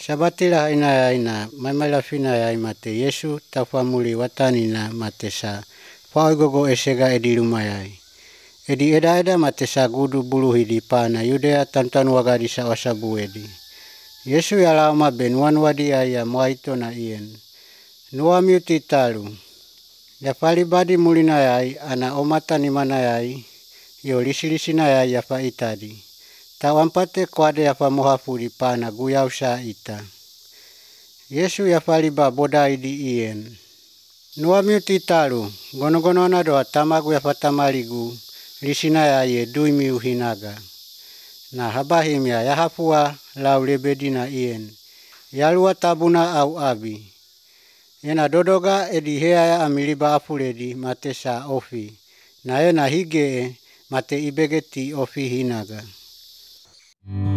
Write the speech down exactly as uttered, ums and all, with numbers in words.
Sabatila ina ina maimala fina ya imate Yesu tafamuli watanina matesa faogogo esega edilumaya. Edi eda eda matesa gudu buluhi di pana Yudea tantan wagadi sa wasabu edi. Yesu ya lama ben wan wadi aya moaito na ien. Nuwa miuti talu. Ya falibadi mulina yai ana omata ni mana yai yo lisi-lisi na yai ya fa itadi. Tawampate kwade ya fa mohafu di pana guyau sa ita. Yesu ya faliba bodai di ien. Nuwa miuti talu. Gono-gono na doa tamagu ya fatamaligu. Lisina ya ye dui miu hinaga. Na habahim ya yahafua lau lebedi na ien. Yalua tabuna au abi. Yena dodoga edi hea ya amiliba afuledi matesa ofi. Na yena hige mate ibegeti ofi hinaga.